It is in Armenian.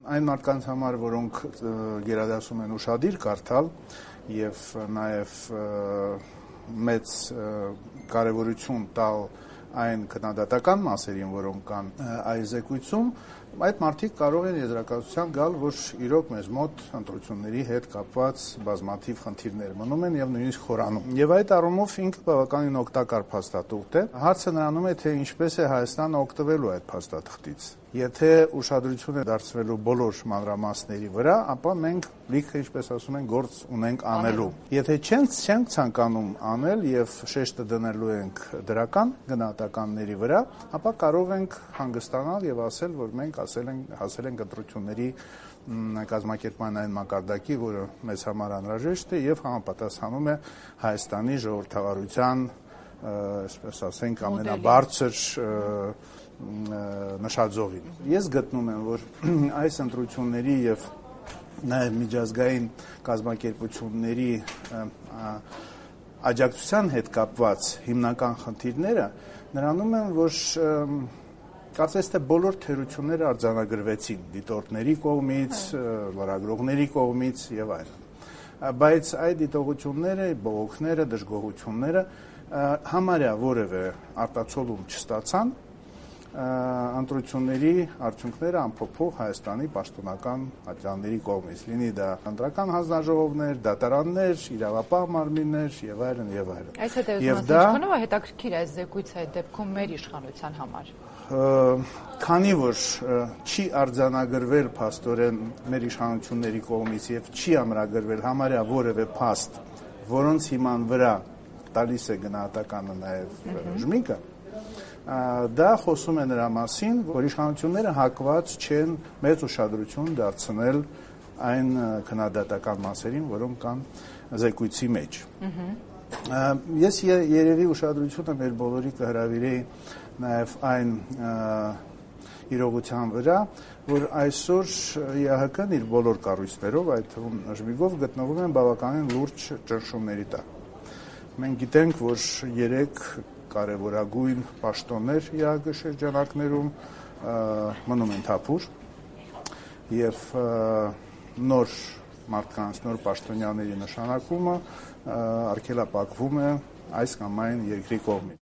Այն մարդկանց համար, որոնք գերադասում են ուշադիր կարդալ եւ նաեւ մեծ կարեւորություն տալ այն քննադատական մասերին, որոնք կան այս զեկույցում, այդ մարդիկ կարող են եզրակացության գալ, որ իրոք մեզ մոտ ընտրությունների հետ կապված բազմաթիվ խնդիրներ մնում են եւ նույնիսկ խորանում։ Եվ այդ առումով ինքը բավականին օգտակար փաստաթուղթ է։ Հարցը նրանում է, թե ինչպես է Հայաստանը օգտվելու այդ փաստաթղթից։ Եթե ուշադրություն է դարձվելու բոլոր մանրամասների վրա, ապա մենք լիքը, ինչպես ասում են, գործ ունենք անելու։ Եթե չենք ցանկանում անել եւ շեշտը դնելու ենք դրական գնահատականների վրա, ապա կարող ենք հանգստանալ եւ ասել, որ մենք հասել ենք ընտրությունների կազմակերպման այն մակարդակի, որը մեզ համար անհրաժեշտ է եւ համապատասխանում է Հայաստանի ժողովրդավարության, այսպես ասենք, ամենաբարձր նշաձողին։ Ես գտնում եմ, որ այս ընտրությունների եւ նաեւ միջազգային կազմակերպությունների աջակցության հետ կապված հիմնական խնդիրները նրանում են, որ կարծես թե բոլոր թերությունները արձանագրվեցին դիտորդների կողմից, լրագրողների կողմից եւ այլն։ Բայց այդ դիտողությունները, բողոքները, դժգոհությունները համարյա որևէ արտացոլում չստացան ընտրությունների արդյունքները ամփոփող Հայաստանի պաշտոնական ատյանների կողմից, լինի դա ընտրական հանձնաժողովներ, դատարաններ, իրավապահ մարմիններ եւ այլն եւ այլն։ Այս հետեւությունը իշխանով է հետաքրքիր այս զեկույցը այդ դեպքում մեր իշխանության համար։ Քանի որ չի արձանագրվել փաստորեն մեր իշխանությունների կողմից եւ չի ամրագրվել համարյա որևէ փաստ, որոնց հիման վրա տալիս է գնահատականը նաեւ ժմիկը, դա խոսում է նրա մասին, որ իշխանությունները հակված չեն մեծ ուշադրություն դարձնել այն քննադատական մասերին, որոնք կան զեկույցի մեջ։ Ես երևի ուշադրությունը մեր բոլորի կհրավիրեի նաև այն իրողության վրա, որ այսօր ԵԱՀԿ-ն իր բոլոր կառույցներով, այդ թվում Ժմիգով, գտնվում են բավականին լուրջ ճնշումների տակ։ Մենք գիտենք, որ 3 կարևորագույն պաշտոններ ԵԱՀԿ շրջանակներում մնում են թափուր եւ նոր մարդկանց, նոր պաշտոնյաների նշանակումը արգելափակվում է այս կամ այն երկրի կողմից։